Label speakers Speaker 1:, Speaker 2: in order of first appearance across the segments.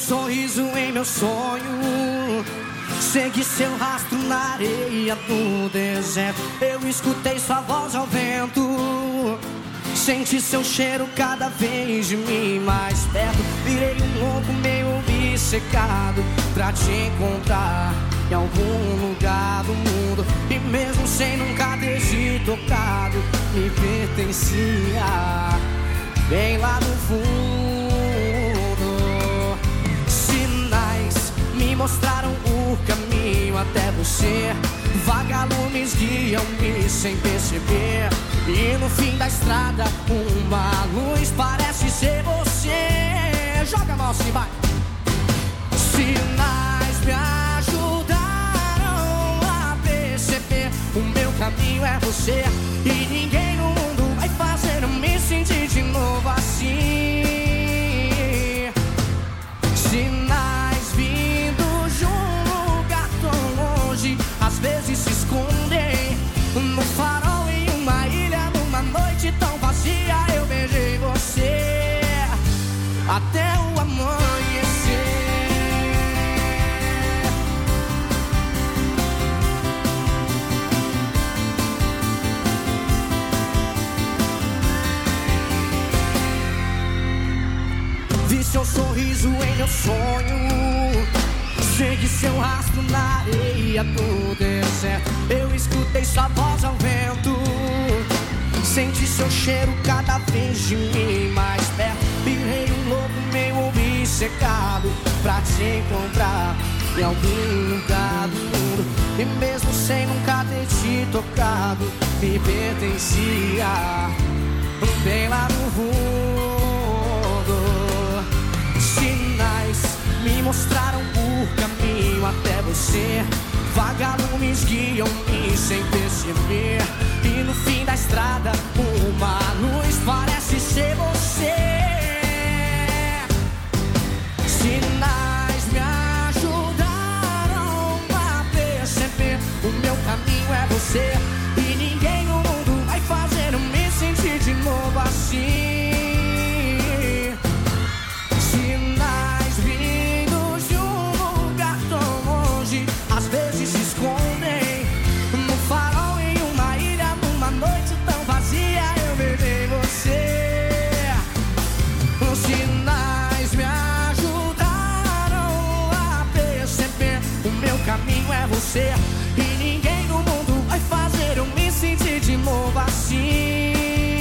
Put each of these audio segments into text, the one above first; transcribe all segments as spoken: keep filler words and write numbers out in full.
Speaker 1: sorriso em meu sonho, segui seu rastro na areia do deserto. Eu escutei sua voz ao vento, senti seu cheiro cada vez de mim mais perto. Virei um louco meio obcecado pra te encontrar em algum lugar do mundo. E mesmo sem nunca ter te tocado, me pertencia bem lá no fundo. Sinais me mostraram o caminho até você, vagalumes guiam-me sem perceber. E no fim da estrada uma luz parece ser você. Joga a mão assim, vai. Sinais me ajudaram a perceber, o meu caminho é você, e ninguém no mundo vai fazer eu me sentir de novo assim. Sinais vindos de um lugar tão longe, às vezes se escondem no farol em uma ilha, numa noite tão vazia. Eu beijei você até o amanhecer. Vi seu sorriso em meu sonho, segui seu rastro na areia do deserto. Eu escutei sua voz ao vento, senti seu cheiro cada vez de mim mais perto. Virei um louco meio obcecado pra te encontrar em algum lugar do mundo. E mesmo sem nunca ter te tocado, me pertencia bem lá no fundo. Sinais me mostraram o caminho até você, vagalumes guiam-me sem perceber. E no fim da estrada uma luz parece ser você. Sinais me ajudaram a perceber, o meu caminho é você, e ninguém no mundo vai fazer eu me sentir de novo assim. Sinais vindos de um lugar tão longe, às vezes se escondem no farol em uma ilha, numa noite tão vazia. Eu beijei você. Os sinais me ajudaram a perceber, o meu caminho é você, e ninguém no mundo vai fazer eu me sentir de novo assim.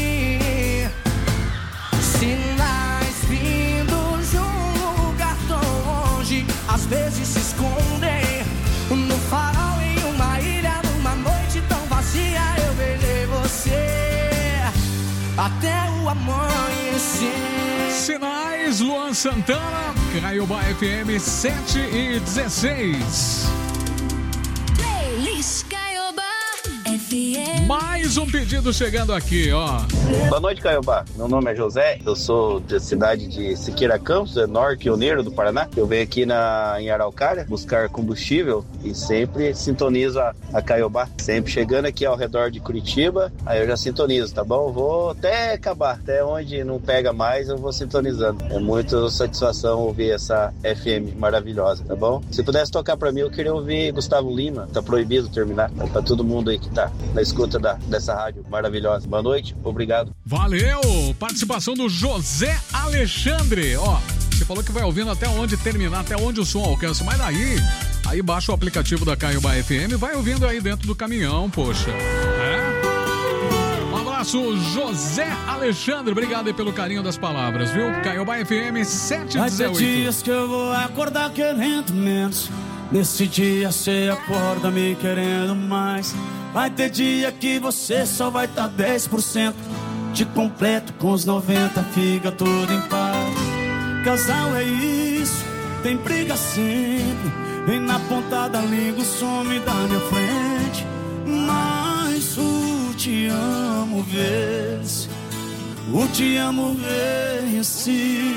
Speaker 1: Sinais vindos de um lugar tão longe, às vezes se escondem no farol em uma ilha, numa noite tão vazia. Eu beijei você até o amanhecer.
Speaker 2: Sinais, Luan Santana, Caiobá F M sete e dezesseis.
Speaker 3: Playlist Caiobá F M.
Speaker 2: Mais um pedido chegando aqui, ó.
Speaker 4: Boa noite, Caiobá. Meu nome é José, eu sou da cidade de Siqueira Campos, é norte pioneiro do Paraná. Eu venho aqui na, em Araucária buscar combustível e sempre sintonizo a, a Caiobá. Sempre chegando aqui ao redor de Curitiba, aí eu já sintonizo, tá bom? Vou até acabar, até onde não pega mais eu vou sintonizando. É muito satisfação ouvir essa F M maravilhosa, tá bom? Se pudesse tocar pra mim, eu queria ouvir Gustavo Lima, Tá Proibido Terminar. É pra todo mundo aí que tá na escuta da, dessa rádio maravilhosa. Boa noite, obrigado.
Speaker 2: Valeu! Participação do José Alexandre. Ó, você falou que vai ouvindo até onde terminar, até onde o som alcança, mas daí, aí baixa o aplicativo da Caiobá F M, vai ouvindo aí dentro do caminhão, poxa. É? Um abraço, José Alexandre. Obrigado aí pelo carinho das palavras, viu? Caiobá F M sete e dezoito.
Speaker 5: Vai ter dias que eu vou acordar querendo menos, nesse dia você acorda me querendo mais. Vai ter dia que você só vai estar dez por cento, te completo com os noventa, fica tudo em paz. Casal é isso, tem briga sempre, vem na ponta da língua, some da minha frente. Mas o te amo vence, o te amo vence.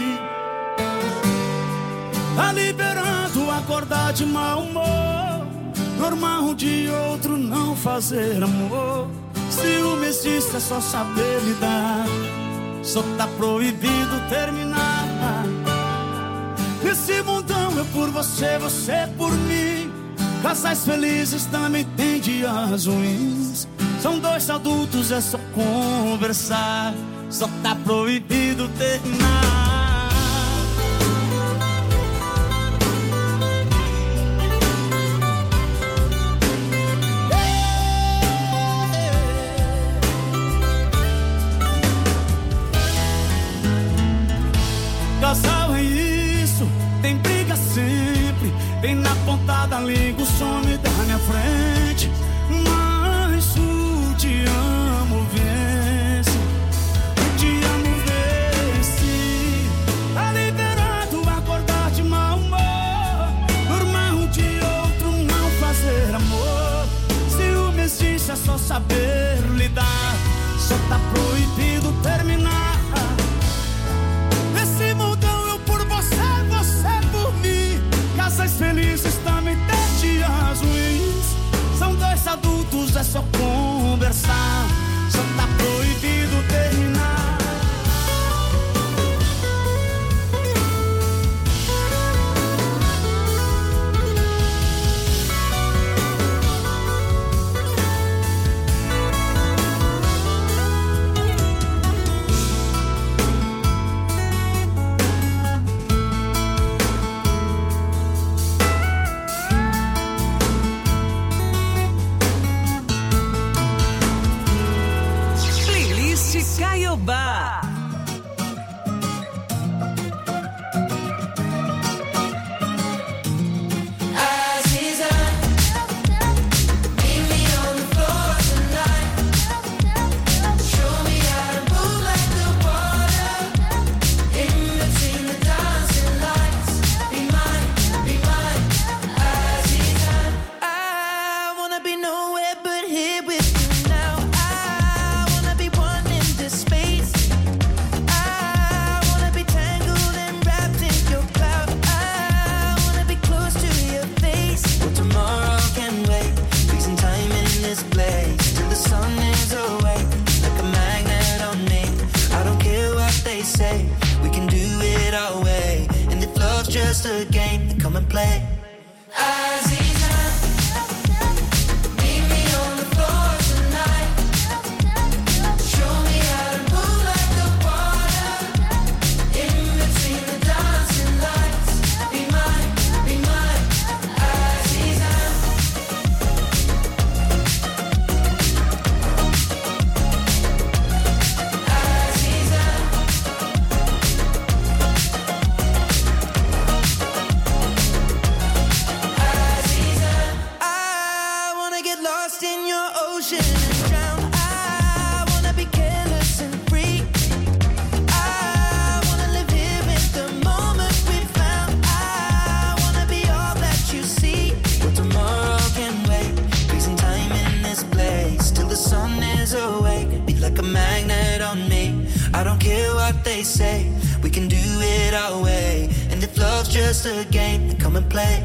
Speaker 5: Tá liberando acordar de mau humor, normal de outro não fazer amor. Ciúme existe, é só saber lidar, só tá proibido terminar. Nesse mundão eu por você, você por mim. Casais felizes também tem dias ruins. São dois adultos, é só conversar. Só tá proibido terminar. Casal é isso, tem briga sempre. Tem na ponta da língua, o some da minha frente. Mas o te amo vence. O te amo vence. Tá liberado acordar de mau humor. Dormir um de outro, não fazer amor. Ciúme existe, é só saber lidar. Só tá proibido terminar. Nesse mundão eu por você, você por mim. Casais felizes também tem dias ruins. São dois adultos, é só conversar. Só tá proibido terminar.
Speaker 6: Caiobá.
Speaker 7: Just a game to come and play. Just a game to come and play.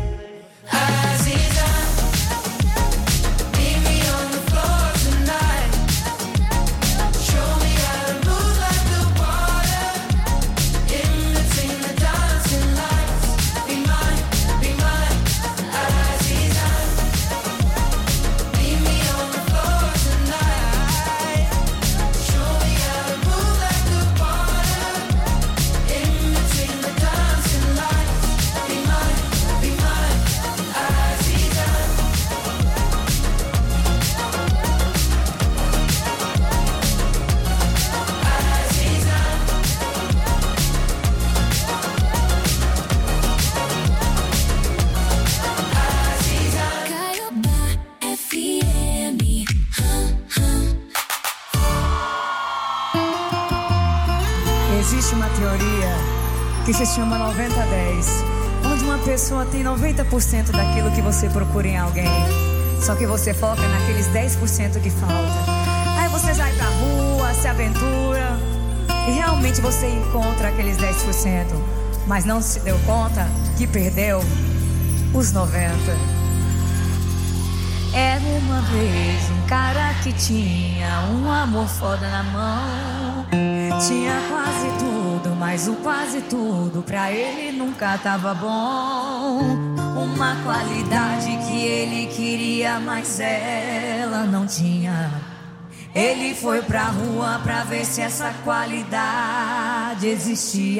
Speaker 8: Existe uma teoria que se chama noventa a dez, onde uma pessoa tem noventa por cento daquilo que você procura em alguém, só que você foca naqueles dez por cento que falta. Aí você sai pra rua, se aventura e realmente você encontra aqueles dez por cento, mas não se deu conta que perdeu os noventa por cento. Era uma vez um cara que tinha um amor foda na mão, tinha quase tudo tudo, mas o quase tudo pra ele nunca tava bom. Uma qualidade que ele queria, mas ela não tinha. Ele foi pra rua pra ver se essa qualidade existia.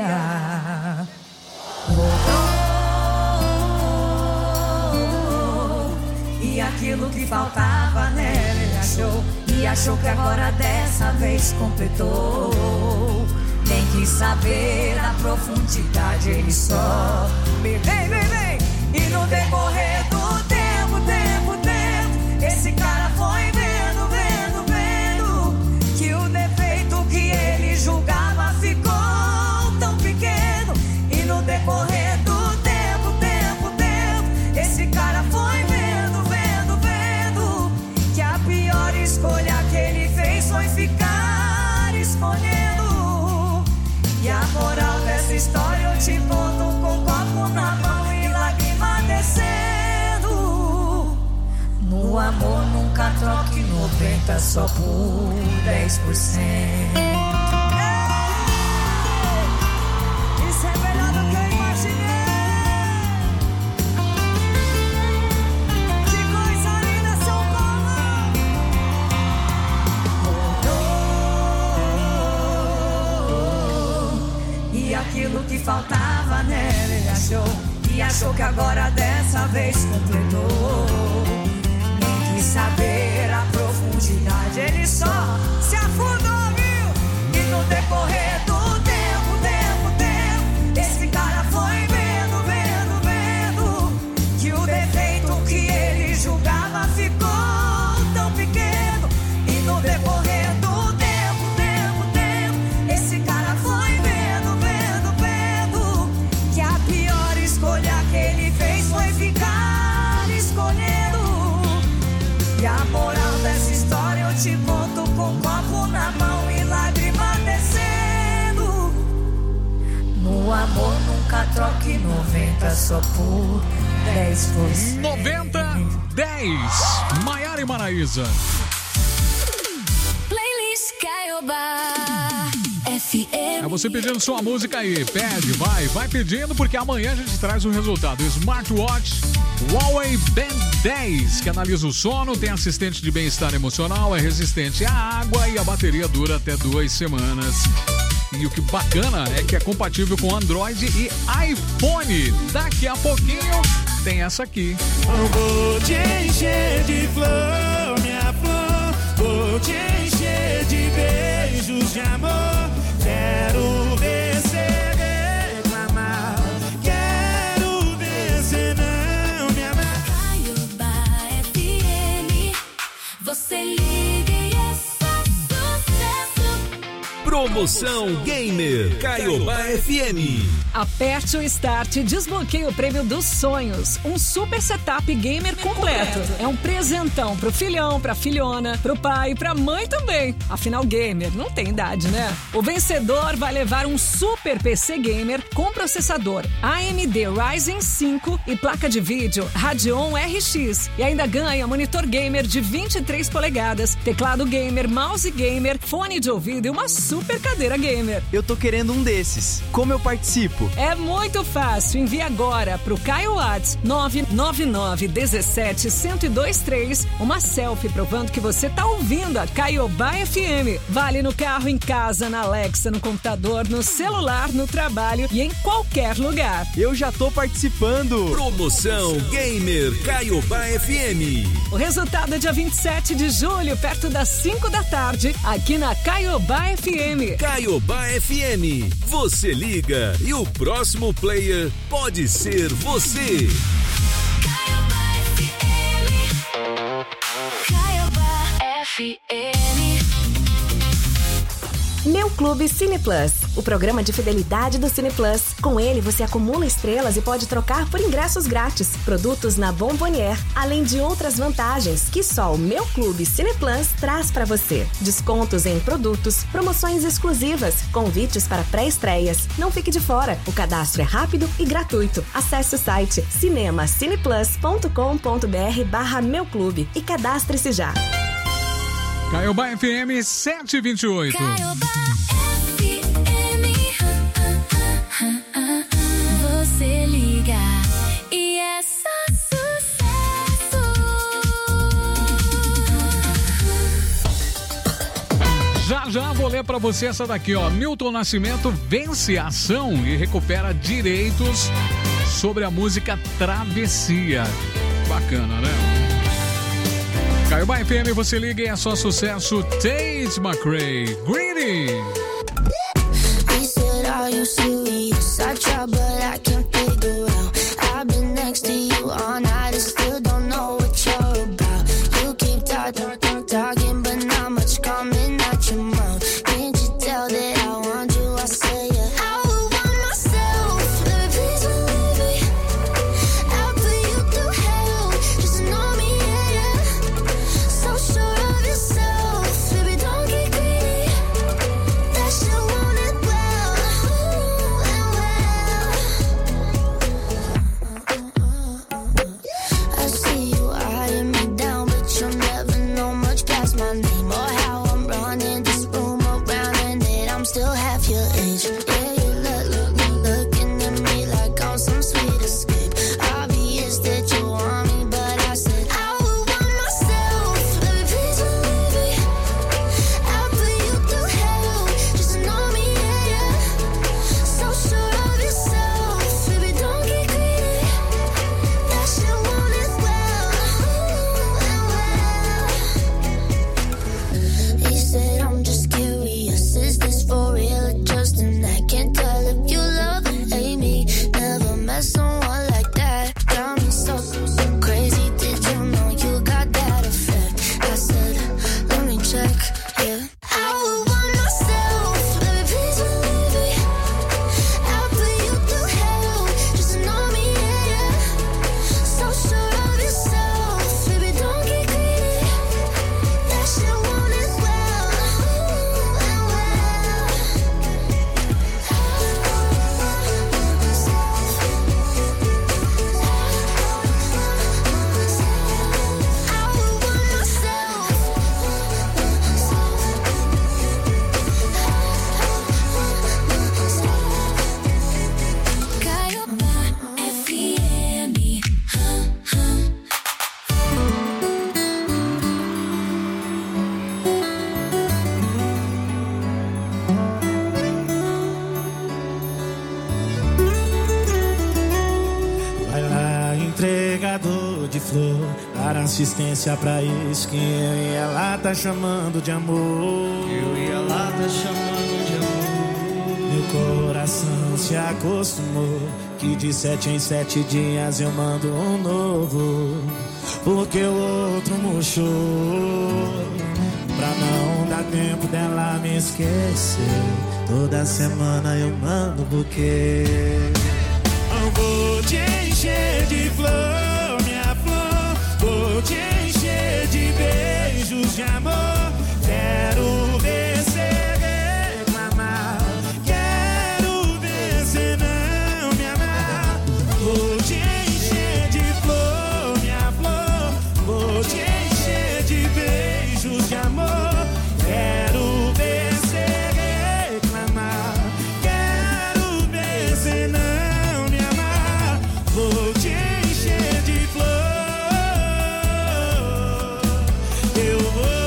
Speaker 8: Voltou, e aquilo que faltava nela ele achou. E achou que agora dessa vez completou. Nem quis saber da profundidade, ele só vem, vem, vem. E no decorrer do tempo, tempo, tempo, esse cara foi vendo, vendo, vendo que o defeito que ele julgava ficou tão pequeno. E no decorrer do tempo, tempo, tempo, esse cara foi vendo, vendo, vendo que a pior escolha que ele fez foi ficar escolhendo. E a moral dessa história eu te conto com copo na mão e lágrima descendo. No amor nunca troque noventa só por dez por cento. Isso é melhor do que eu imaginei. Que coisa linda, São Paulo. E aquilo que faltava nela ele achou. E achou que agora dessa vez completou. Nem quis saber a profundidade, ele só se afundou, viu? E no decorrer do tempo, tempo, tempo, esse cara foi vendo, vendo, vendo que o defeito que ele julgava ficou tão pequeno. E no decorrer do tempo, tempo, tempo, esse cara foi vendo, vendo, vendo que a pior escolha que ele fez foi ficar escolhendo. E a moral dessa história eu te conto com um copo na mão e lágrima descendo. No amor nunca troque noventa só por dez por cento.
Speaker 2: noventa, dez. Maiara e Maraísa.
Speaker 3: Playlist Caiobá F M.
Speaker 2: É você pedindo sua música aí. Pede, vai, vai pedindo, porque amanhã a gente traz o resultado. Smartwatch Huawei Band dez, que analisa o sono, tem assistente de bem-estar emocional, é resistente à água e a bateria dura até duas semanas. E o que bacana é que é compatível com Android e iPhone. Daqui a pouquinho tem essa aqui.
Speaker 5: Eu vou te encher de flor, minha flor. Vou te encher de beijos de amor. Quero ver você reclamar. Quero ver você não me amar.
Speaker 3: Caiobá F M. Você liga e é só sucesso.
Speaker 6: Promoção Gamer Caiobá F M.
Speaker 9: Aperte o Start e desbloqueie o prêmio dos sonhos. Um super setup gamer completo. É um presentão pro filhão, pra filhona, pro pai e pra mãe também. Afinal, gamer não tem idade, né? O vencedor vai levar um super P C gamer com processador A M D Ryzen cinco e placa de vídeo Radeon R X. E ainda ganha monitor gamer de vinte e três polegadas, teclado gamer, mouse gamer, fone de ouvido e uma super cadeira gamer.
Speaker 10: Eu tô querendo um desses. Como eu participo?
Speaker 9: É muito fácil. Envie agora pro Caio Whats nove nove nove um sete um zero dois três uma selfie provando que você tá ouvindo a Caiobá F M. Vale no carro, em casa, na Alexa, no computador, no celular, no trabalho e em qualquer lugar.
Speaker 10: Eu já tô participando.
Speaker 6: Promoção Gamer Caiobá F M.
Speaker 9: O resultado é dia vinte e sete de julho, perto das cinco da tarde, aqui na Caiobá F M.
Speaker 6: Caiobá F M. Você liga e o próximo player pode ser você.
Speaker 3: Caiobá F M. Caiobá F M.
Speaker 11: Meu Clube Cine Plus, o programa de fidelidade do Cine Plus. Com ele, você acumula estrelas e pode trocar por ingressos grátis, produtos na Bombonier, além de outras vantagens que só o Meu Clube Cine Plus traz para você. Descontos em produtos, promoções exclusivas, convites para pré-estreias. Não fique de fora, o cadastro é rápido e gratuito. Acesse o site cinemacineplus.com.br barra Meu Clube e cadastre-se já.
Speaker 2: Caiobá F M sete e vinte e oito.
Speaker 3: Caiobá F M.
Speaker 2: Olha pra você essa daqui, ó. Milton Nascimento vence a ação e recupera direitos sobre a música Travessia. Bacana, né? Caiobá F M, você liga e é só sucesso. Tate McRae, Greedy.
Speaker 3: He said, are you serious? I try, but I can't figure out. I've been next to you all night and still don't know what you're about. You keep talking, talking, but not much coming out your mouth. Can't you tell that I want you? I say yeah. I would want myself. Baby, please believe me. I'll put you through hell. Just know me, yeah, yeah. So sure of yourself. Baby, don't get greedy. That shit want it well. Ooh, and well. I see you eyeing me down, but you'll never know much past my name or how I'm running this room around and that I'm still half your age. Yeah, you look, look, look, looking at me like I'm some sweet escape. Obvious that you want me, but I said I would want myself. Baby, please believe me. I'll put you through hell. Just know me, yeah, yeah. So sure of yourself. Baby, don't get greedy. That shit want it well. Ooh, and well. He said, I'm just curious. Is this for real or just an act? Can't tell if you love or hate me. Never met someone like that. Got me so, so crazy. Did you know you got that effect? I said, let me check. Yeah. I would want myself. Baby, please believe me. I'll put you through hell. Just know me, yeah, yeah. So sure of yourself. Baby, don't get greedy. That shit want it well. Ooh, and well. I would want myself. Caiobá F M.
Speaker 5: Vai lá, entregador de flor, dar assistência pra isso que eu e ela tá chamando de amor. Eu e ela tá chamando de amor. Meu coração se acostumou que de sete em sete dias eu mando um novo, porque o outro murchou. Pra não dar tempo dela me esquecer, toda semana eu mando buquê. Eu vou te encher de flor, minha flor. Vou te encher de beijos de amor. Quero ver cê reclamar. Quero ver cê não me amar. Vou te encher de flor, minha flor. Vou te encher de beijos de amor. Quero ver cê reclamar. Quero ver cê não me amar. Vou te encher de flor. Eu vou.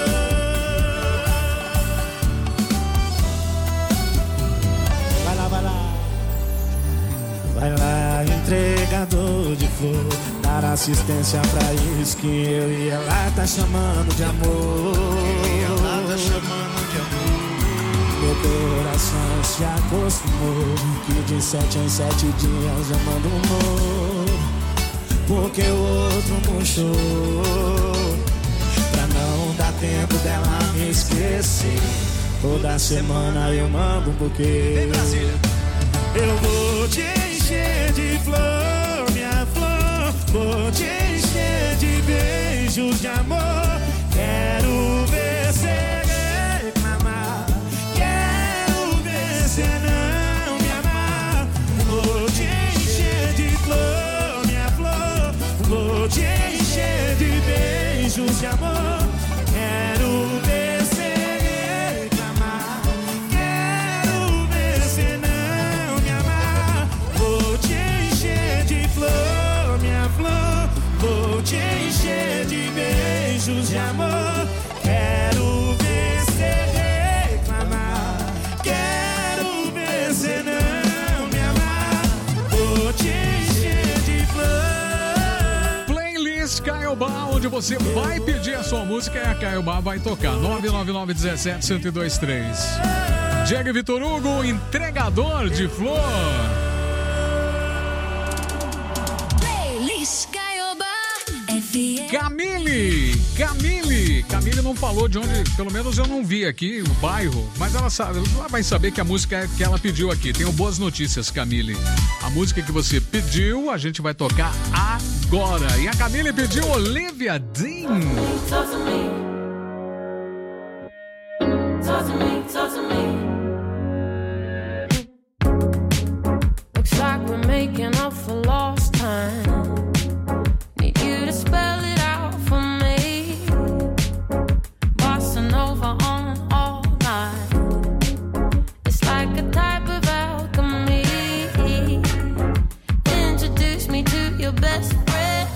Speaker 5: Vai lá, vai lá. Vai lá, entregador de flor, dar assistência pra isso que eu e ela tá chamando de amor. Ela tá chamando de amor. Meu coração se acostumou que de sete em sete dias eu mando um novo, porque o outro murchou. Pra não dar tempo dela me esquecer, toda semana eu mando um buquê. Eu vou te encher de flor, minha flor. Vou te encher de beijos de amor. Quero ver cê reclamar. Quero ver cê não me amar. Vou te encher de flor, minha flor. Vou te encher de beijos de amor. Quero ver cê reclamar. Quero ver cê não me amar. Vou te encher de flor, minha flor. Vou te encher de beijos de amor. Quero ver cê reclamar.
Speaker 2: Playlist Caiobá, onde você vai pedir a sua música e a Caiobá vai tocar. nove nove nove um sete, um zero dois três. Diego Vitor Hugo, entregador de flor.
Speaker 3: Playlist Caiobá F M.
Speaker 2: Camille, Camille, Camille não falou de onde, pelo menos eu não vi aqui o bairro, mas ela sabe, ela vai saber que a música é que ela pediu aqui. Tenho boas notícias, Camille. A música que você pediu, a gente vai tocar agora. E a Camille pediu Olivia Dean.
Speaker 12: Talk to me, talk to me, talk to me. Looks like we're making up for lost time. Need you to spell it out for me. Bossa Nova on all night. It's like a type of alchemy. Introduce me to your best friend.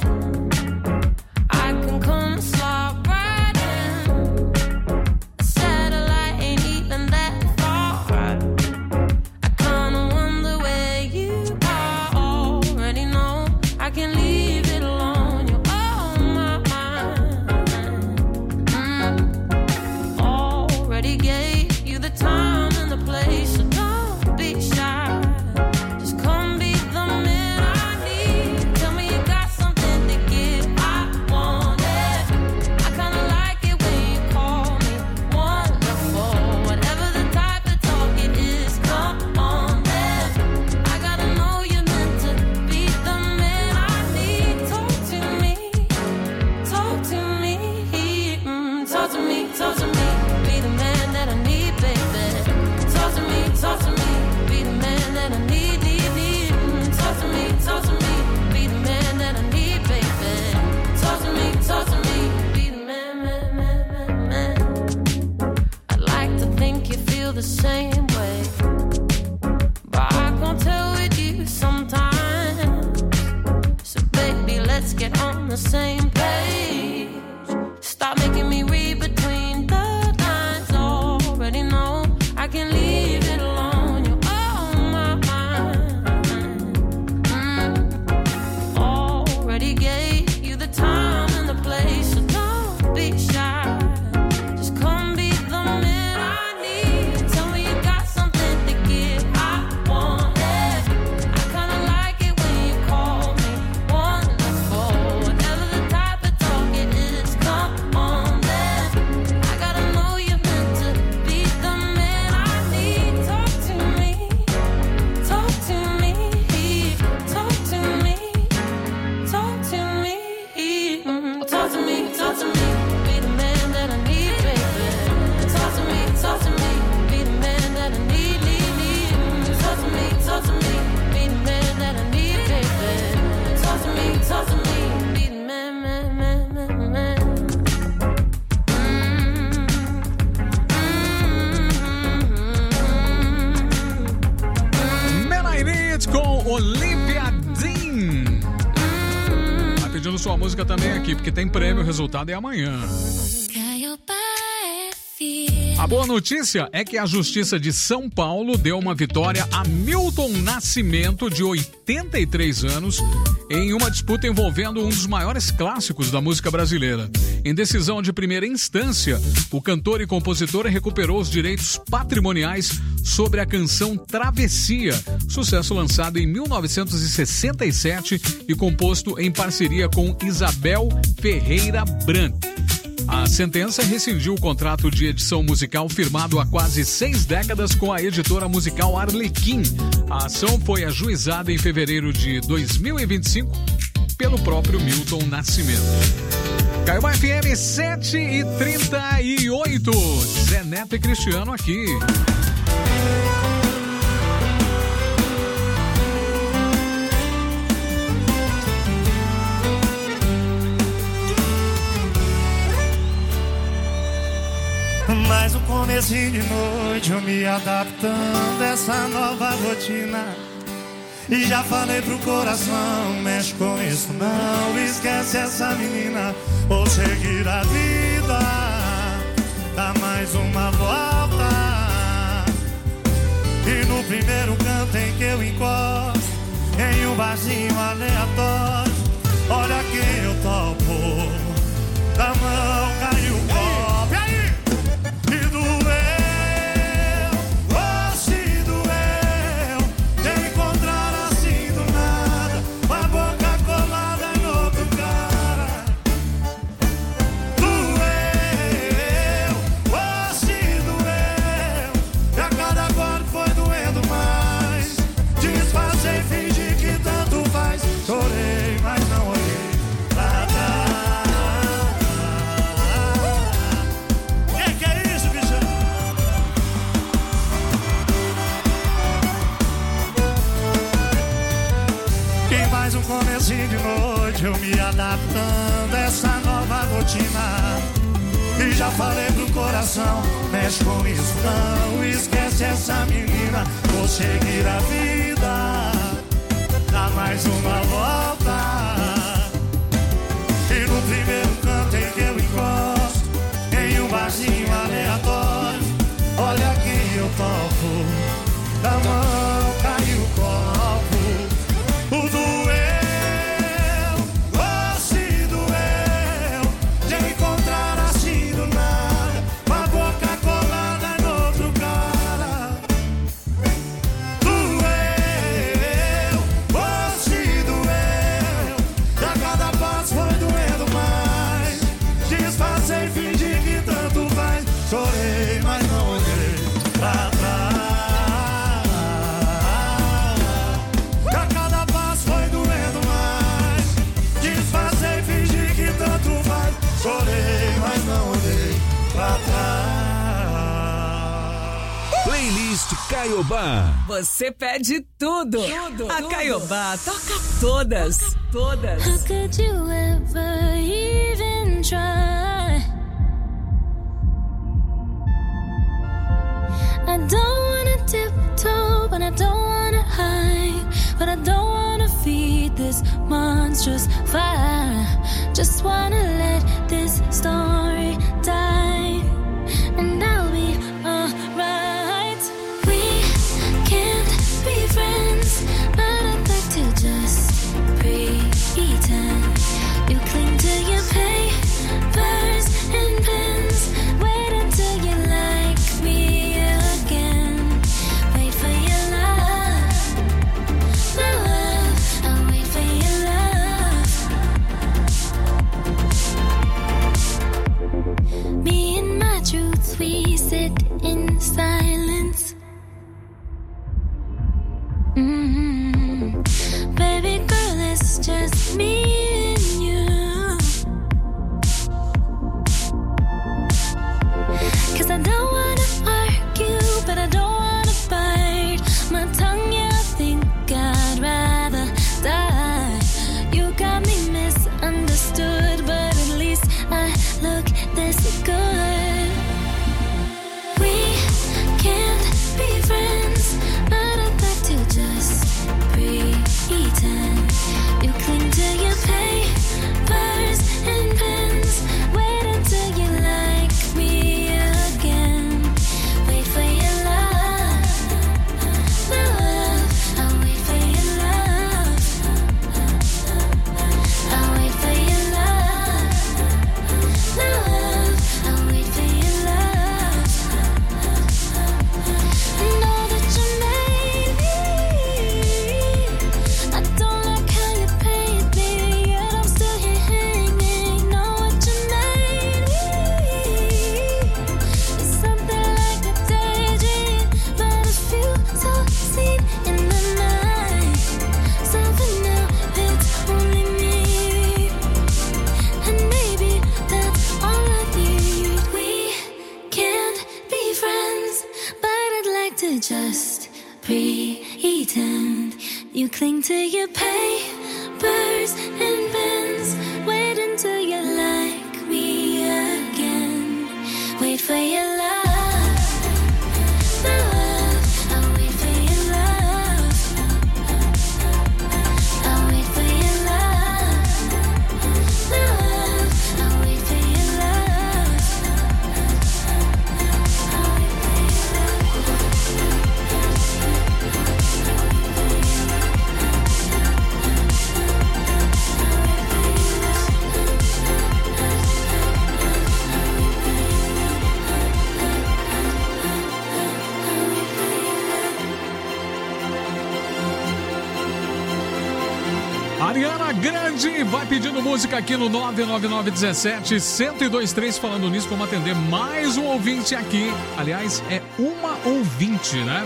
Speaker 12: I can come slide right in. A satellite ain't even that far. I kinda wonder where you are. Already know I can leave it alone. You're on my mind. Mm. Already gave you the time and the place, so don't be shy. Just come be the man I need. Tell me you got something to give. I want it. I kinda like it when you call me wonderful. Whatever the type of talk it is, come on then. I gotta know you're meant to be the man I need. Talk to me, talk to me, mm, talk to me, talk to me. Be the man that I need, baby. Talk to me, talk to me. Be the man that I need, need, need. Mm, talk to me, talk to me. Be the man that I need, baby. Talk to me, talk to me. Be the man, man, man, man, man. I'd like to think you feel the same way, but I can't tell with you sometimes. So baby, let's get on the same page. Stop making me read between the lines. Already know I can leave it alone. You're on my mind. Mm. Already gave you the time and the place, so don't be shy. Just come be the man I need. Tell me you got something to give. I want it. I kinda like it when you call me wonderful. Whatever the type of talk it is, come on then. I gotta know you're meant to be the man I need. Talk to me, talk to me, talk to me, talk to me, mm, talk to me, talk to me. Be the man that I need, baby. Talk to me, talk to me. Be the man that I need, need, need. Mm, talk to me, talk to me. Be the man that I need, baby. Talk to me, talk to me. Be the man, man, man, man, man.
Speaker 2: Man I Need com Olivia Dean. Tá pedindo sua música também aqui, porque tem prêmio, o resultado é amanhã.
Speaker 3: Caiobá F M.
Speaker 2: A boa notícia é que a Justiça de São Paulo deu uma vitória a Milton Nascimento, de oitenta e três anos, em uma disputa envolvendo um dos maiores clássicos da música brasileira. Em decisão de primeira instância, o cantor e compositor recuperou os direitos patrimoniais sobre a canção Travessia, sucesso lançado em mil novecentos e sessenta e sete e composto em parceria com Isabel Ferreira Branco. A sentença rescindiu o contrato de edição musical firmado há quase seis décadas com a editora musical Arlequim. A ação foi ajuizada em fevereiro de dois mil e vinte e cinco pelo próprio Milton Nascimento. Caiobá F M sete e trinta e oito. Zé Neto e Cristiano aqui.
Speaker 5: Mais um comecinho de noite, eu me adaptando a essa nova rotina. E já falei pro coração, mexe com isso não, esquece essa menina. Vou seguir a vida, dá mais uma volta. E no primeiro canto em que eu encosto, em um barzinho aleatório, olha quem eu topo adaptando essa nova rotina. E já falei pro coração, mexe com isso não, esquece essa menina, vou seguir a vida, dá mais uma volta. E no primeiro canto em que eu encosto, em um barzinho aleatório, olha que eu topo, da mão cai o copo, o doeu, oh se doeu, de encontrar assim do nada, com a boca colada no outro cara. Doeu, oh se doeu, e a cada passo foi doendo mais, disfarcei, fingi que tanto faz, chorei, mas não olhei pra trás. Chorei, mas não olhei pra trás.
Speaker 6: Playlist Caiobá.
Speaker 9: Você pede tudo. tudo A tudo. Caiobá toca todas. Todas.
Speaker 3: How could you ever even try? I don't wanna tiptoe, but I don't wanna hide. But I don't wanna feed this monstrous fire. Just wanna let this story die, and I'll be alright. We can't be friends, but I'd like to just pretend. You cling to your papers and pens. Wait until you like me again. Wait for your love, my love. I'll wait for your love. Me and my truth, we sit in silence. Mm-hmm. Baby girl, it's just me and you. 'Cause I don't wanna argue, but I don't wanna bite my tongue, yeah, I think I'd rather die. You got me misunderstood, but at least I look this good. We can't be friends, but I'd like to just pretend. You cling to your papers and pens. Wait until you like me again. Wait for your love, my love. I'll wait for your love. I'll wait for your love, my love. I'll wait for your love. I know that you made me. I don't like how you paint me, yet I'm still here hanging. Know what you made me. It's something like a daydream, but it feels so seen in the night. So for now, it's only me, and maybe that's all I need. We can't be friends, but I'd like to just pretend. You cling to your papers and pens. Wait until you like me again. Wait for your love, my love. I'll wait for your love. I'll wait for your love, my love. I'll wait for your love. I'll wait for your love.
Speaker 2: Ariana Grande vai pedindo música aqui no nove nove nove um sete, um zero dois três. Falando nisso, vamos atender mais um ouvinte aqui. Aliás, é uma ouvinte, né?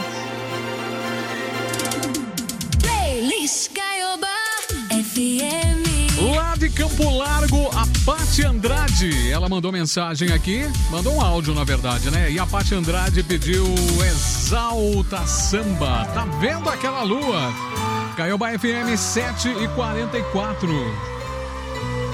Speaker 3: Playlist Caiobá F M.
Speaker 2: Lá de Campo Largo, a Paty Andrade, ela mandou mensagem aqui, mandou um áudio na verdade, né? E a Paty Andrade pediu Exalta Samba. Tá vendo aquela lua? Caiobá F M sete e quarenta e quatro.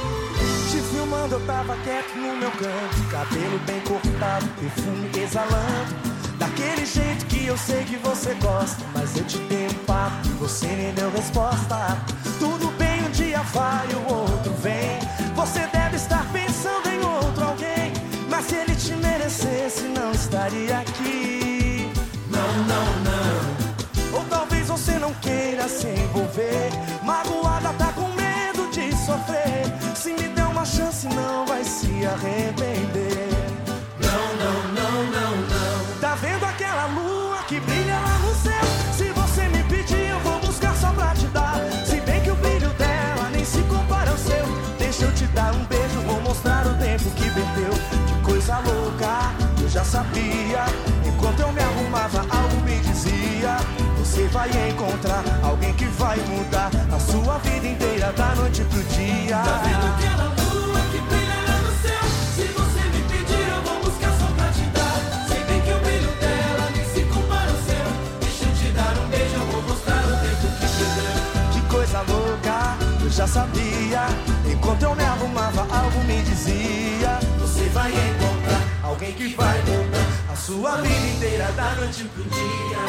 Speaker 13: filmando, eu tava quieto no meu canto, cabelo bem cortado, perfume exalando, daquele jeito que eu sei que você gosta. Mas eu te dei um papo e você nem deu resposta. Tudo bem, um dia vai, o outro vem. Você deve estar pensando em outro alguém, mas se ele te merecesse, não estaria aqui. Não, não, não. Ou talvez você não queira se envolver, magoada, tá com medo de sofrer. Se me der uma chance, não vai se arrepender. Não, não, não, não, não. Tá vendo aquela lua que brilha lá no céu? Se você me pedir, eu vou buscar só pra te dar. Se bem que o brilho dela nem se compara ao seu. Deixa eu te dar um beijo, vou mostrar o tempo que perdeu. Que coisa louca, eu já sabia. Enquanto eu me arrumava, algo me dizia: você vai encontrar alguém que vai mudar a sua vida inteira, da noite pro dia. Tá vendo aquela lua que brilha lá no céu? Se você me pedir, eu vou buscar só pra te dar. Sei bem que o brilho dela nem se compara ao seu. Deixa eu te dar um beijo, eu vou mostrar o tempo que perdeu. Que coisa louca, eu já sabia. Enquanto eu me arrumava, algo me dizia: você vai encontrar alguém que vai mudar a sua vida inteira, da noite pro dia.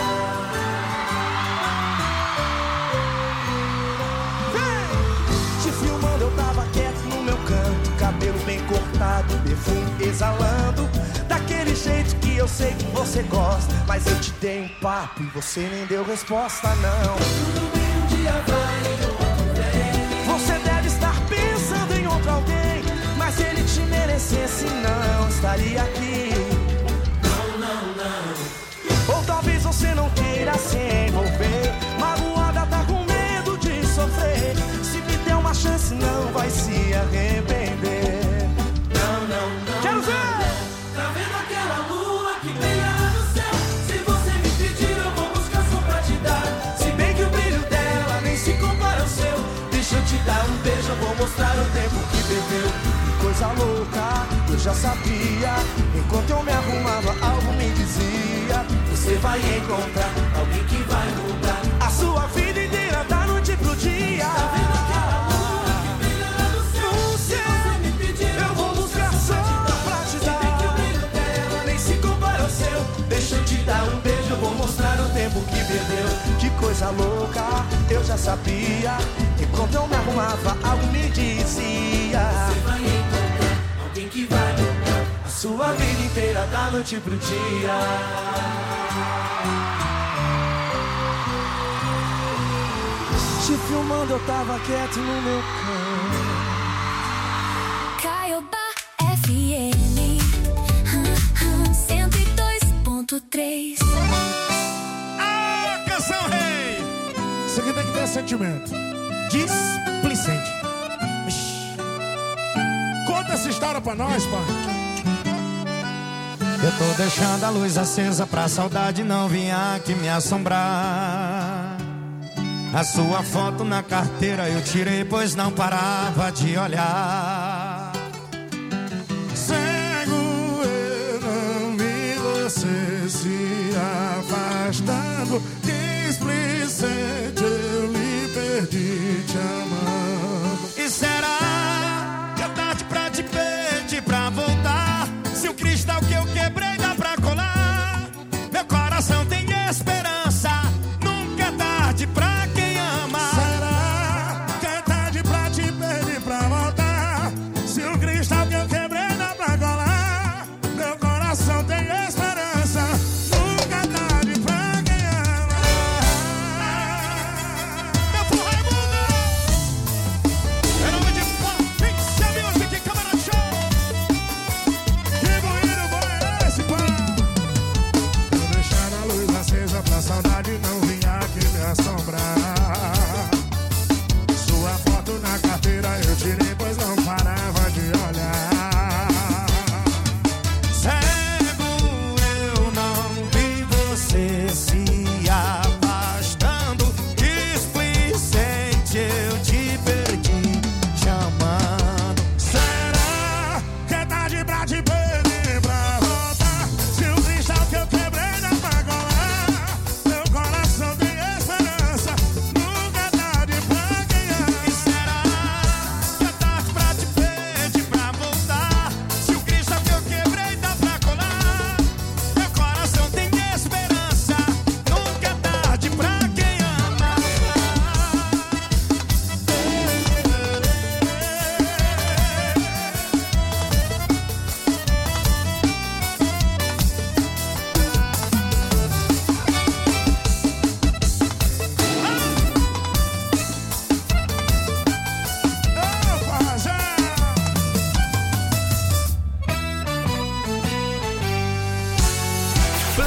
Speaker 13: Te filmando, eu tava quieto no meu canto, cabelo bem cortado, perfume exalando, daquele jeito que eu sei que você gosta. Mas eu te dei um papo e você nem deu resposta, não. Tudo bem, um dia vai, outro vem. Você deve estar pensando em outro alguém, mas se ele te merecesse, não estaria aqui. Não, não, não. Ou talvez você não queira se envolver, magoada, tá com medo de sofrer. Se me der uma chance, não vai se arrepender. Não, não, não. Quero ver! Tá vendo aquela lua que brilha lá no céu? Se você me pedir, eu vou buscar só pra te dar. Se bem que o brilho dela nem se compara ao seu. Deixa eu te dar um beijo, eu vou mostrar o tempo que perdeu. Que coisa louca, eu já sabia. Enquanto eu me arrumava, algo me dizia: você vai encontrar alguém que vai mudar a sua vida inteira, da noite pro dia. Tá vendo aquela lua que brilha lá no céu? Se você me pedir, eu vou buscar só pra te dar. Se bem que o brilho dela nem se compara ao seu. Deixa eu te dar um beijo, eu vou mostrar o tempo que perdeu. Que coisa louca, eu já sabia. Enquanto eu me arrumava, algo me dizia: você vai encontrar alguém que vai mudar a sua vida inteira, da noite pro dia. Te filmando, eu tava quieto no meu canto.
Speaker 3: Caiobá F M cento e dois ponto três.
Speaker 14: Ah, canção rei! Isso aqui tem que ter sentimento. Displicente. Conta essa história pra nós, pai.
Speaker 15: Eu tô deixando a luz acesa pra saudade não vir aqui me assombrar. A sua foto na carteira eu tirei, pois não parava de olhar.
Speaker 14: Cego eu não vi você se afastando. Displicente eu lhe perdi te amando.
Speaker 15: E será que é tarde pra te pedir pra voltar? Se o cristal que eu quebrei dá pra colar, meu coração tem esperança. Nunca é tarde pra quem ama.
Speaker 14: Será que é tarde pra te pedir pra voltar? Se o cristal que eu quebrei dá pra colar, meu coração tem esperança. Nunca é tarde pra quem ama.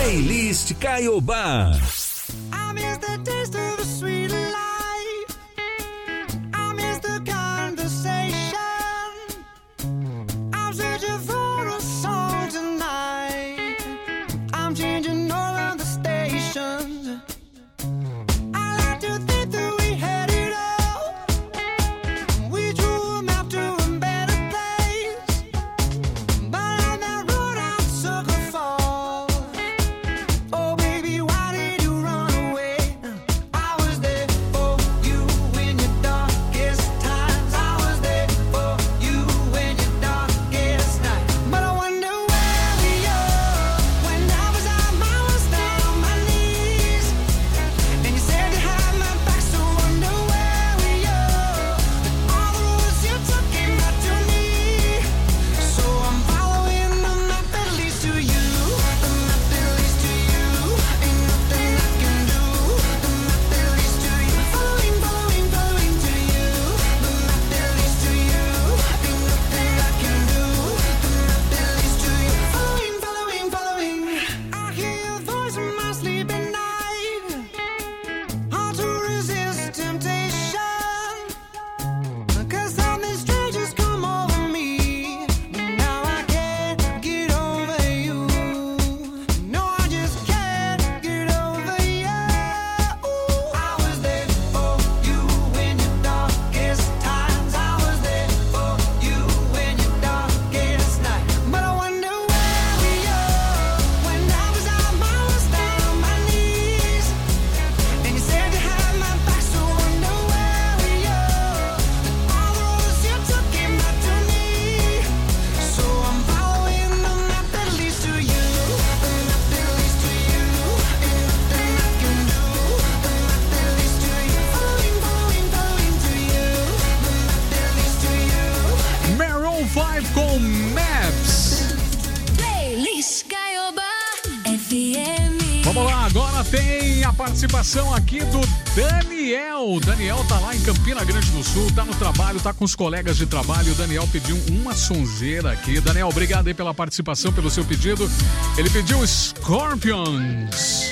Speaker 6: Playlist Caiobá.
Speaker 1: I miss the taste of the sweet life. I miss the conversation. I'm searching for a song tonight. I'm changing all of the stations. I like to think that we had it all. We drew a map to a better place. But on that road I'm sucker for. Oh baby, why did you run away? I was there for you in your darkest times. I was there for you in your darkest night. But I wonder where we are when I was out, I was down on my knees. And you said you had my back, so I wonder where we are. All the roads you took came back to me. So I'm following the map that leads to you. The map that leads to you. Ain't nothing I can do. The map that leads to you. Following, following, following to you. The map that leads to you. Ain't nothing I can do. The map that leads to you. Following, following, following. I hear your voice in my sleep at night. Hard to resist temptation. Cause something strange has come over me. Now I can't get over you. No, I just can't get over you. I was there for you in your darkest times. I was there for you in your darkest night. But I wonder where we are when I was out, I was down on my knees. And you said you had my back, so I wonder where we are. All the roads you took came back to me. So I'm following the map that leads to you. The map that leads to you. Ain't nothing I can do. The map that leads to you. Following, following, following to you. The map that leads to you.
Speaker 2: Maroon five com Maps.
Speaker 3: Playlist Caiobá F M.
Speaker 2: Vamos lá, agora tem a participação aqui do Daniel. Daniel tá lá em Campina Grande do Sul, tá no trabalho, tá com os colegas de trabalho. O Daniel pediu uma sonzeira aqui. Daniel, obrigado aí pela participação, pelo seu pedido. Ele pediu Scorpions.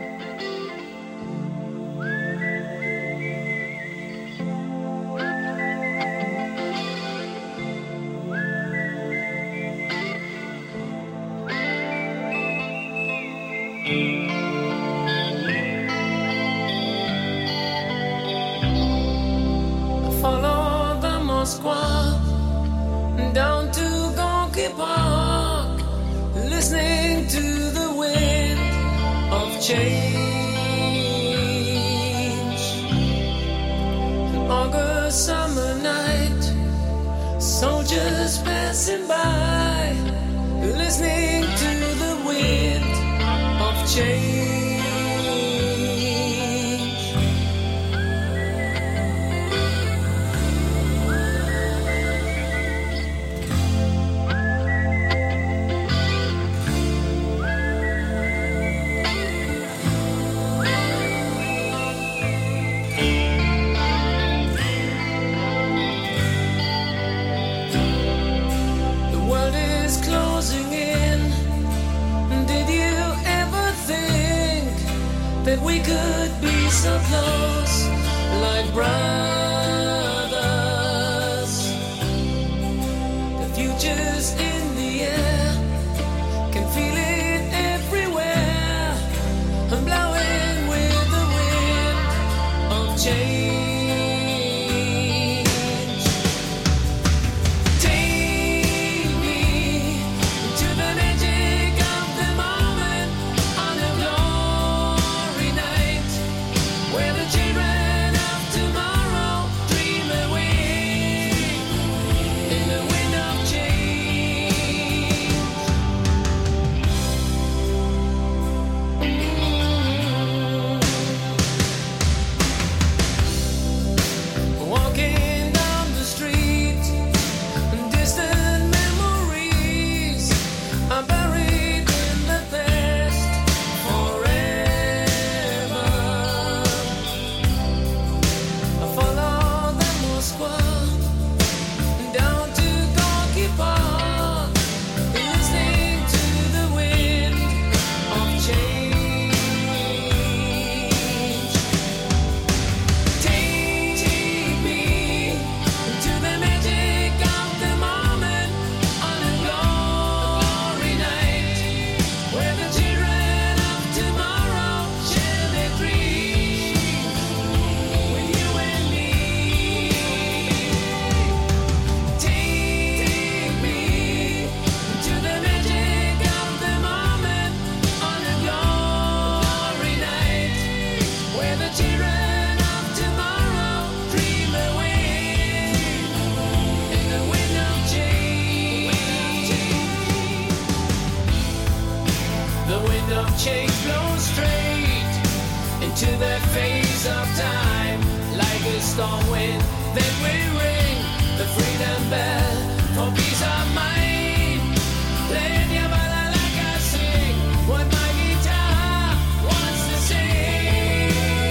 Speaker 12: Follow the Moskwa down to Gonky Park, listening to the wind of change. An August summer night, soldiers passing by, listening to the wind of change. The world is closing in. Did you ever think that we could be so close, like brothers? The future's in the air, can feel it everywhere. I'm blowing with the wind of change. Take me to the magic of the moment on a glory night, where the children of tomorrow dream away in the wind of change.
Speaker 1: storm wind, then we ring the freedom bell for peace of mind. Playing your ballad like I sing what my guitar wants to sing.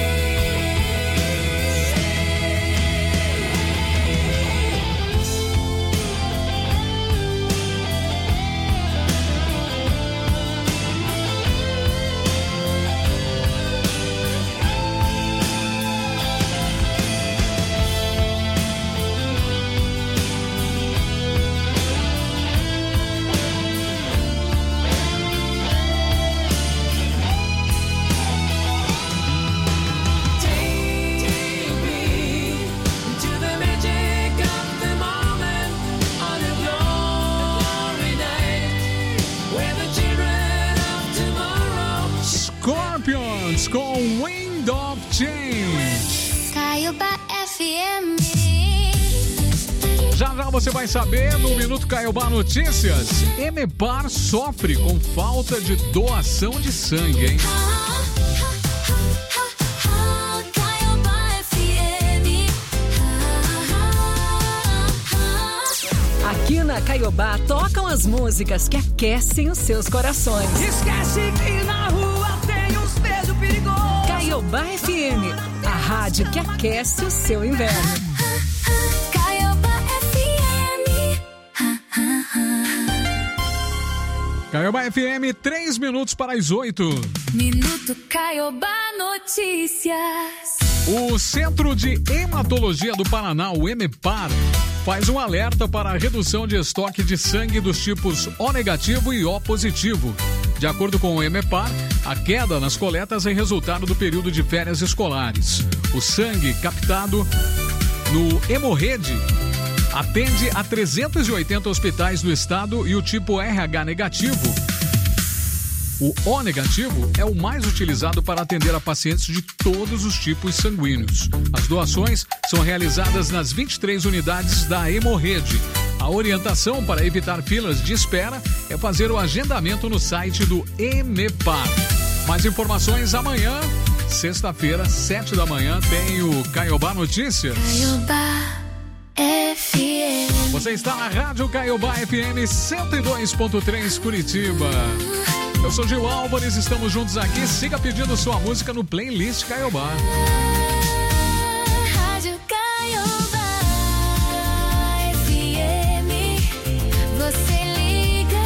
Speaker 2: Scorpions com Wind of Change.
Speaker 3: Caiobá F M.
Speaker 2: Já já você vai saber no Minuto Caiobá Notícias. Emepar sofre com falta de doação de sangue, hein?
Speaker 9: Aqui na Caiobá tocam as músicas que aquecem os seus corações.
Speaker 1: Esquece que na rua tem uns pesos perigosos.
Speaker 9: Caiobá F M, a rádio que aquece o seu inverno.
Speaker 3: Caiobá F M.
Speaker 2: Caiobá F M, três minutos para as oito.
Speaker 3: Minuto Caiobá Notícias.
Speaker 2: O Centro de Hematologia do Paraná, o Emepar, faz um alerta para a redução de estoque de sangue dos tipos O negativo e O positivo. De acordo com o Emepar, a queda nas coletas é resultado do período de férias escolares. O sangue captado no Hemorrede atende a trezentos e oitenta hospitais do estado e o tipo R H negativo. O O negativo é o mais utilizado para atender a pacientes de todos os tipos sanguíneos. As doações são realizadas nas vinte e três unidades da Hemorrede. A orientação para evitar filas de espera é fazer o agendamento no site do Emepar. Mais informações amanhã, sexta-feira, sete da manhã, tem o Caiobá Notícias.
Speaker 3: Caiobá F M.
Speaker 2: Você está na Rádio Caiobá F M cento e dois ponto três Curitiba. Eu sou Gil Álvares, estamos juntos aqui. Siga pedindo sua música no playlist Caiobá.
Speaker 3: Rádio Caiobá F M. Você liga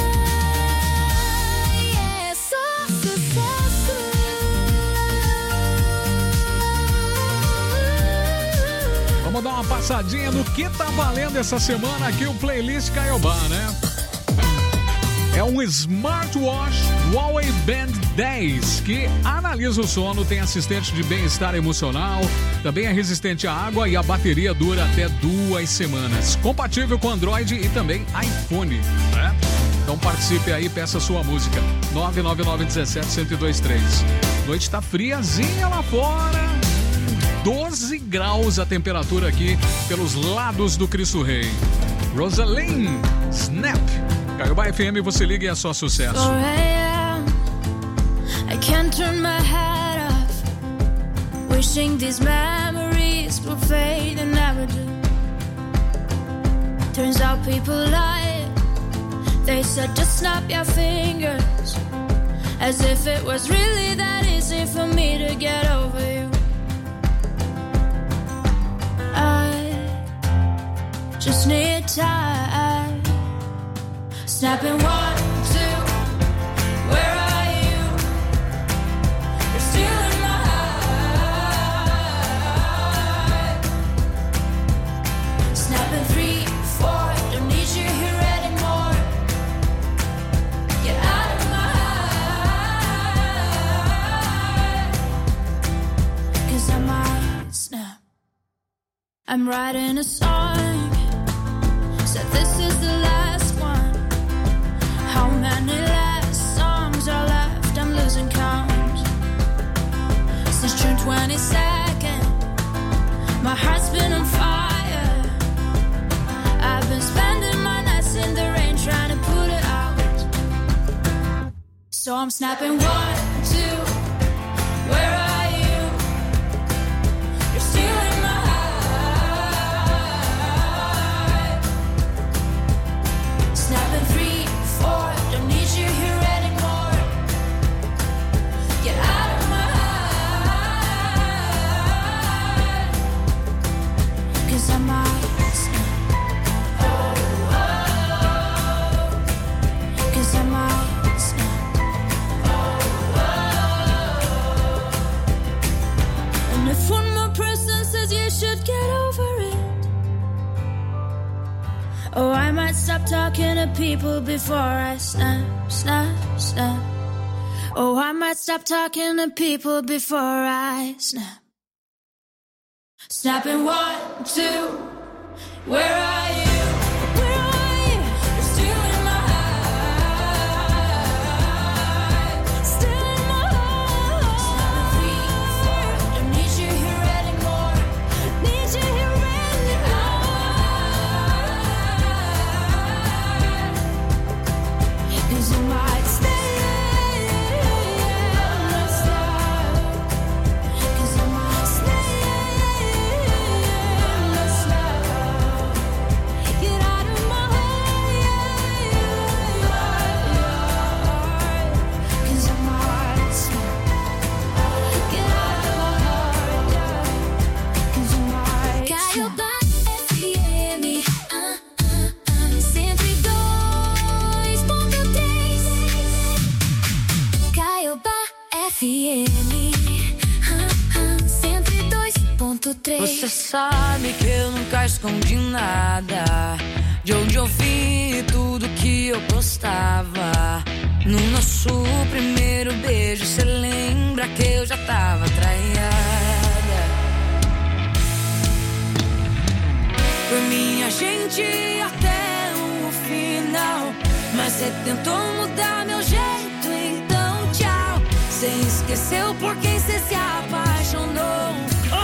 Speaker 3: e é só sucesso.
Speaker 2: Vamos dar uma passadinha no que tá valendo essa semana aqui o playlist Caiobá, né? É um smartwatch Huawei Band dez que analisa o sono, tem assistente de bem-estar emocional, também é resistente à água e a bateria dura até duas semanas. Compatível com Android e também iPhone, né? Então participe aí, peça sua música. nove nove nove um sete, um zero dois três. Noite tá friazinha lá fora. doze graus a temperatura aqui pelos lados do Cristo Rei. Rosalind, Snap. Caiobá F M, você liga e é só sucesso.
Speaker 3: four a.m. I can't turn my head off. Wishing these memories will fade and never do. Turns out people lie. They said just snap your fingers. As if it was really that easy for me to get over you. I just need time. Snapping one, two, where are you? You're still in my heart. Snapping three, four, don't need you here anymore. Get out of my heart. Cause I might snap. I'm writing a song. Said this is the last one. How many last songs are left? I'm losing count. Since June twenty-second, my heart's been on fire. I've been spending my nights in the rain trying to put it out. So I'm snapping one, two, where are you? You're still in my heart. Oh, I might stop talking to people before I snap, snap, snap. Oh, I might stop talking to people before I snap. Snapping one, two, where are you? Where are you? You're still in my heart. Still in my heart. Snapping three, four, don't need you here anymore. Need you here anymore. Cause you might stay.
Speaker 12: Você sabe que eu nunca escondi nada. De onde eu vim e tudo que eu postava. No nosso primeiro beijo, cê lembra que eu já tava traiada. Foi minha gente até o final. Mas cê tentou mudar meu jeito, então tchau. Cê esqueceu por quem cê se apaixonou.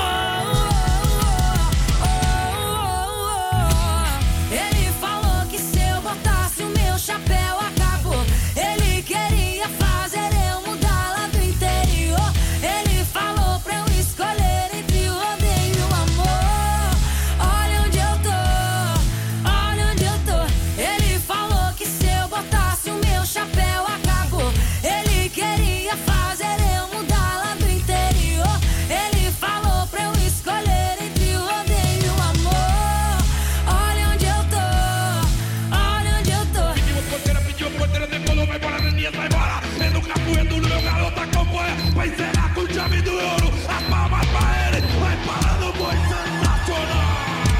Speaker 3: Chapéu acabou. Ele queria fazer eu mudar lá do interior. Ele falou pra eu escolher entre o odeio e o amor. Olha onde eu tô, olha onde eu tô. Ele falou que se eu botasse o meu chapéu acabou. Ele queria fazer eu mudar lá do interior. Ele falou pra eu escolher entre o odeio e o amor. Olha onde eu tô, olha onde eu tô.
Speaker 14: Porteira decolou, vai embora, Neninha, vai embora. É no capoeiro, no meu garoto acompanha. Vai encerrar com chave do ouro. As palmas pra ele, vai parando, boi sensacional.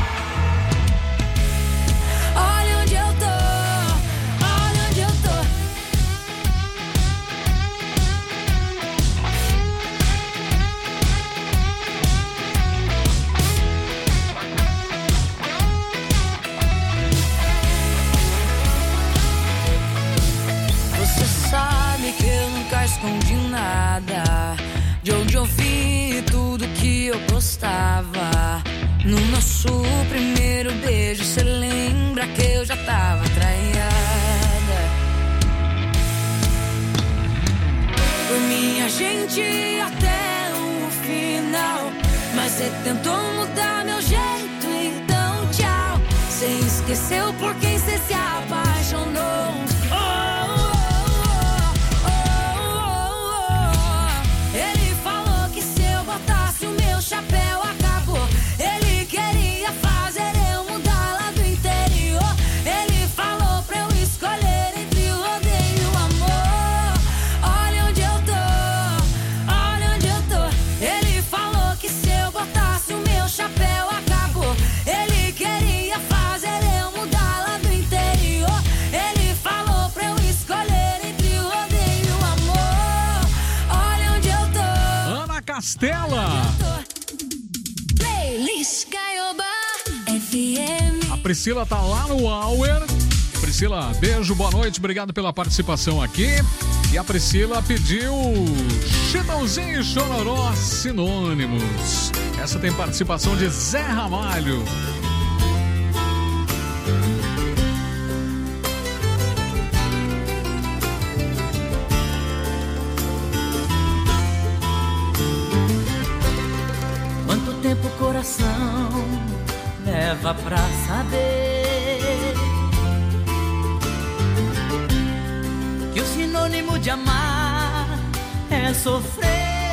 Speaker 3: Olha onde eu tô, olha onde eu tô.
Speaker 12: Você sabe que eu nunca escondi nada. De onde eu vim e tudo que eu postava. No nosso primeiro beijo, cê lembra que eu já tava traiada. Foi minha gente até o final. Mas cê tentou mudar meu jeito, então tchau. Cê esqueceu por quem cê se apaixonou.
Speaker 3: Chapéu acabou. Ele queria fazer eu mudar lá do interior. Ele falou pra eu escolher entre o odeio e o amor. Olha onde eu tô, olha onde eu tô. Ele falou que se eu botasse o meu chapéu acabou. Ele queria fazer eu mudar lá do interior. Ele falou pra eu escolher entre o odeio e o amor. Olha onde eu tô.
Speaker 2: Ana Castela. A Priscila tá lá no Hour. Priscila, beijo, boa noite, obrigado pela participação aqui. E a Priscila pediu Chitãozinho e Chororó, Sinônimos. Essa tem participação de Zé Ramalho.
Speaker 16: Quanto tempo o coração leva pra saber que o sinônimo de amar é sofrer.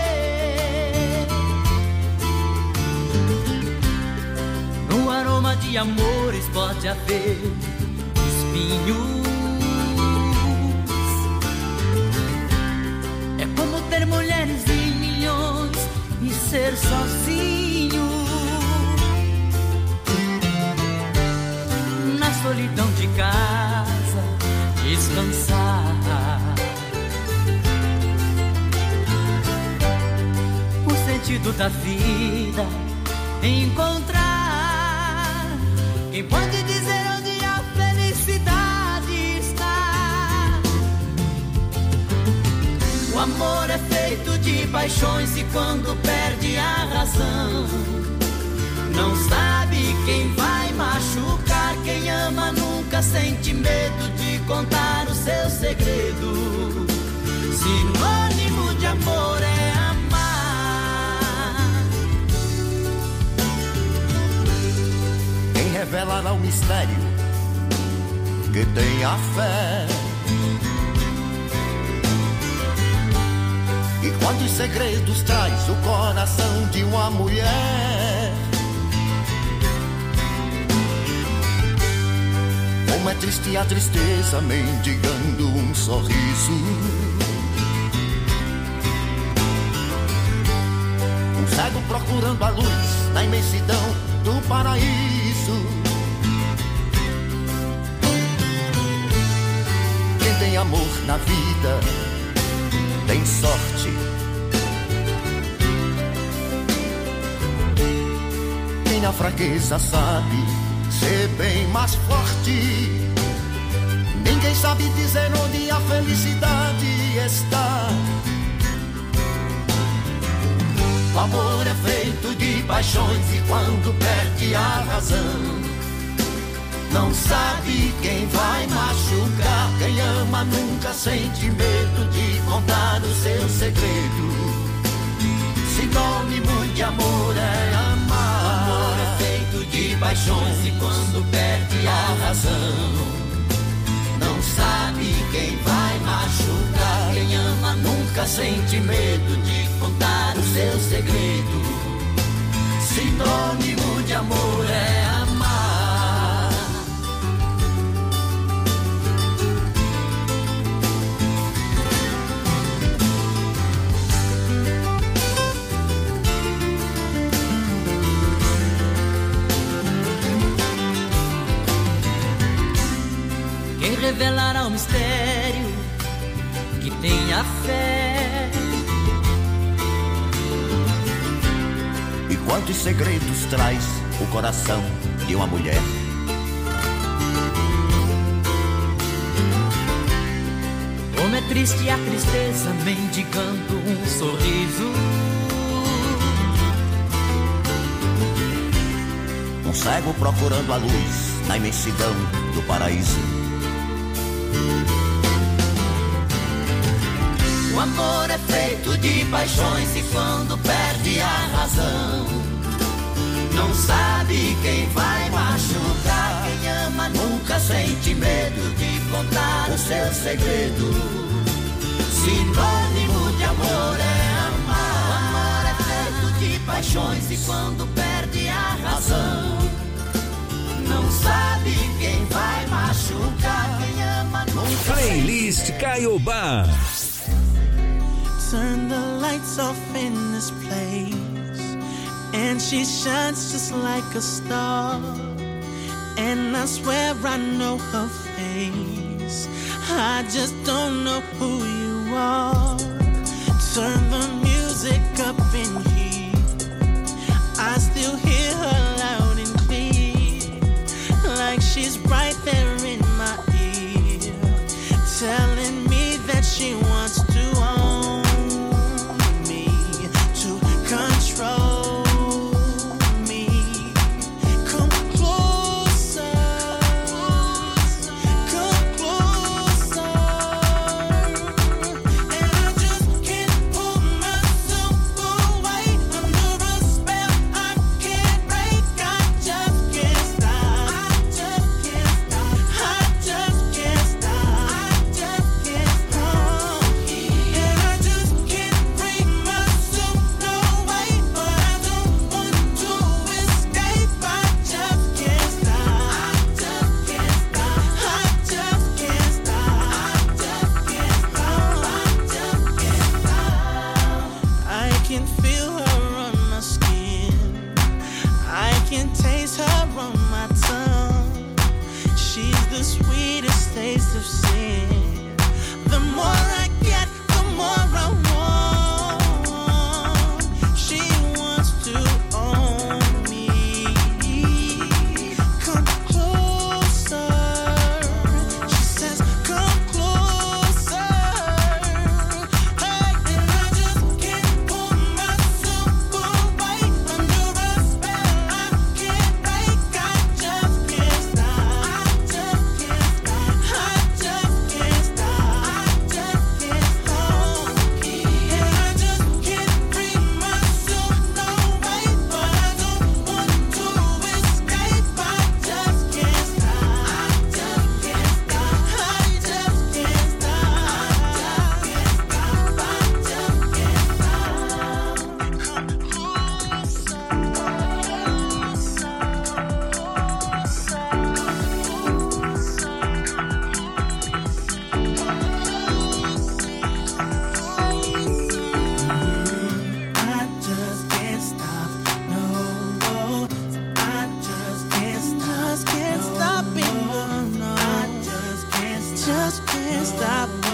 Speaker 16: No aroma de amores pode haver espinhos. É como ter mulheres em milhões e ser sozinho. Na solidão
Speaker 1: lição de casa, descansar. O sentido da vida, encontrar quem pode dizer onde a felicidade está. O amor é feito de paixões e quando perde a razão, não sabe quem vai machucar. Quem ama nunca sente medo de contar o seu segredo. Sinônimo de amor é amar.
Speaker 17: Quem revelará o mistério que tem a fé? E quantos segredos traz o coração de uma mulher? Como é triste a tristeza mendigando um sorriso. Um cego procurando a luz na imensidão do paraíso. Quem tem amor na vida tem sorte. Quem na fraqueza sabe ser bem mais forte. Ninguém sabe dizer onde a felicidade está. O amor é feito de paixões e quando perde a razão, não sabe quem vai machucar. Quem ama nunca sente medo de contar o seu segredo. Sinônimo de amor é amar. O amor é feito de paixões e quando perde a razão, não sabe quem vai machucar. Quem ama nunca sente medo de contar o seu segredo. Sinônimo de amor é amar.
Speaker 1: Quem revelará o mistério que tem a fé?
Speaker 17: E quantos segredos traz o coração de uma mulher?
Speaker 1: Como é triste a tristeza mendigando um sorriso.
Speaker 17: Um cego procurando a luz na imensidão do paraíso.
Speaker 1: O amor é feito de paixões e quando perde a razão, não sabe quem vai machucar. Quem ama nunca sente medo de contar o seu segredo. Sinônimo de amor é amar. O amor é feito de paixões e quando perde a razão, não sabe quem vai machucar. Quem ama nunca
Speaker 6: Playlist
Speaker 1: sente
Speaker 6: Caiobá.
Speaker 18: Turn the lights off in this place, and she shines just like a star. And I swear I know her face, I just don't know who you are. Turn the music up in here, I still hear her loud and clear, like she's right there in my ear, telling me that she wants to own me, to control me. Come closer, come closer, and I just can't pull myself sweetest taste of sin. The more I get, the more I want. She wants to own me. Come closer. She says, come closer. Hey, and I just can't pull myself away under a spell I can't break. I just can't stop. I just can't stop. I just can't stop. I just can't stop. And I just can't free myself, no way. But I don't want to escape. I just can't stop. I just can't stop. I just can't stop. I just can't I just can't stop, no. I just can't stop, just can't stop it, no. I just can't, just can't stop.